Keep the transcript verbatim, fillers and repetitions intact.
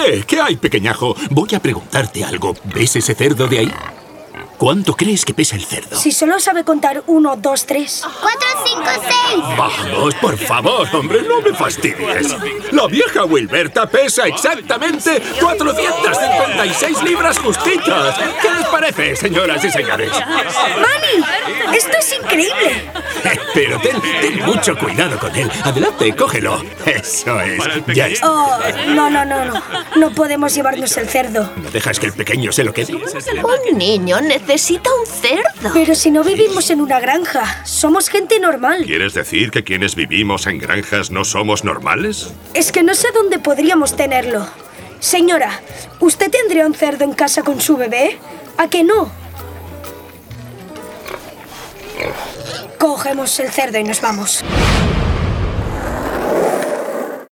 ¿Qué? ¿Qué hay, pequeñajo? Voy a preguntarte algo. ¿Ves ese cerdo de ahí? ¿Cuánto crees que pesa el cerdo? Si solo sabe contar uno, dos, tres. ¡Cuatro, cinco, seis! Vamos, por favor, hombre, no me fastidies. La vieja Wilberta pesa exactamente cuatrocientas cincuenta y seis libras justitas. ¿Qué les parece, señoras y señores? ¡Manny! ¡Esto es increíble! Pero ten, ten mucho cuidado con él. Adelante, cógelo. Eso es. Ya está. Oh, no, no, no, no. No podemos llevarnos el cerdo. ¿No dejas que el pequeño se lo quede? Un niño necesita un cerdo. Pero si no vivimos en una granja, somos gente normal. ¿Quieres decir que quienes vivimos en granjas no somos normales? Es que no sé dónde podríamos tenerlo. Señora, ¿usted tendría un cerdo en casa con su bebé? ¿A que no? Cogemos el cerdo y nos vamos.